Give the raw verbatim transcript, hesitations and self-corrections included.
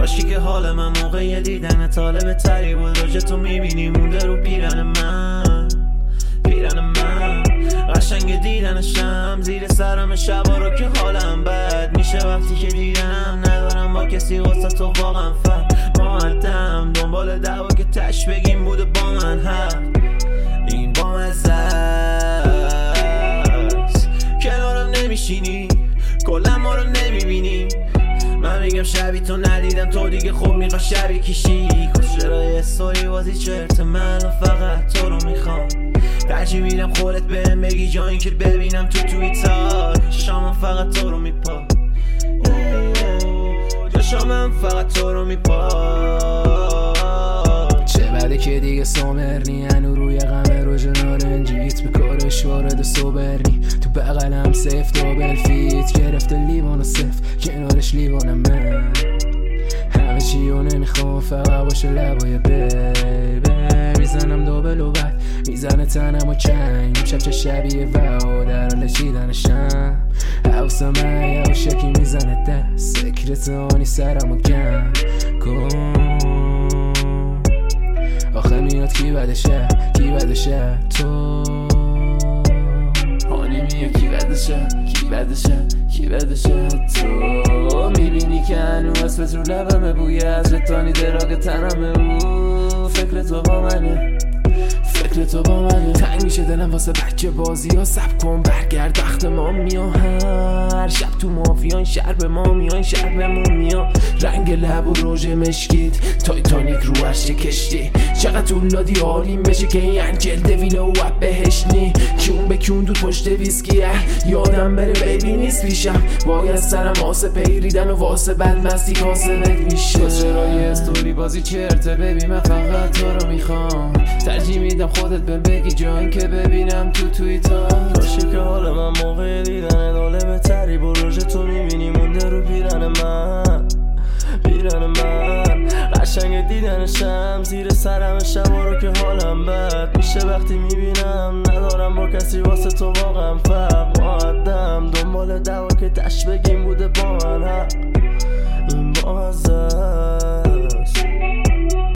کاشی که حال من موقع دیدن طالب تری بود. راجع تو میبینی مونده رو پیرن من، پیرن من قشنگ دیدنشم زیر سرم شبا رو که حالم بد میشه وقتی که دیدم ندارم با کسی واسه تو واقعا فرق. معدم دنبال دعوا که تش بگیم بوده با من حق. این با مزه است کنارم نمیشینی کلا ما رو نمیبینی. من میگم شبی تو ندیدم تو دیگه خوب میخوا شبی کشی. کشرای استوری بازی چرت من فقط تو رو میخوام. ترجیح میدم خودت بهم بگی جا این که ببینم تو توییتر. شامم فقط تو رو میپا شامم فقط تو رو میپا. چه بده که دیگه سومرنی هنو روی غم روژ نارنجیت به کارش وارد و سوبرنی. تو بغلم سیف دابل فیت گرفته لیوان و سف کنارش لیوانم من. همه چیو نمیخوام فقط باشه لبای بیبی. میزنم دوبل و بعد میزنه تنم و چنگ. شب چه شبیه و در حال چیدنشم. حواسم یه شکی میزنه دست سکرتانی سرم و گم کن. آخه میاد کی بدشه کی بدشه تو هانی میاد کی بدشه کی بدشه کی بدشه تو. میبینی که هنو اسمت رو لبمه بوی از رتانی دراغ تنمه او. فکر تو با منه فکر تو با منه. تنگ میشه دلم واسه بچه بازی ها سب کن برگرد وقت ما میان. هر شب تو مافیان شهر به ما میان شهر بمون میان. رنگ لب و روژ مشکیت تایتانیک رو عرش کشتی. چقدر طول دادی حالیم بشه که این انجل دویله و اب بهشنی. کیون به کیون دود پشت ویسکیه یادم بره بیبی نیست پیشم. باید سرم واسه پیریدن و واسه بد مستی کاسه بد میشه. چرای استوری بازی چرته ببین من فقط تو رو میخوام. ترجیح میدم خودت بهم بگی جایی که ببینم تو توییتر. کاشی که حال من موقع دیدن طالب تری با روژ تو میبینی مونده رو پیرن من، پیرن من قشنگ دیدنشم زیر سرم شبا رو که حالم بد میشه وقتی میبینم ندارم با کسی واسه تو واقعا فرق. معدم دنبال دعوا که تش بگیم بوده با من حق. این بازه است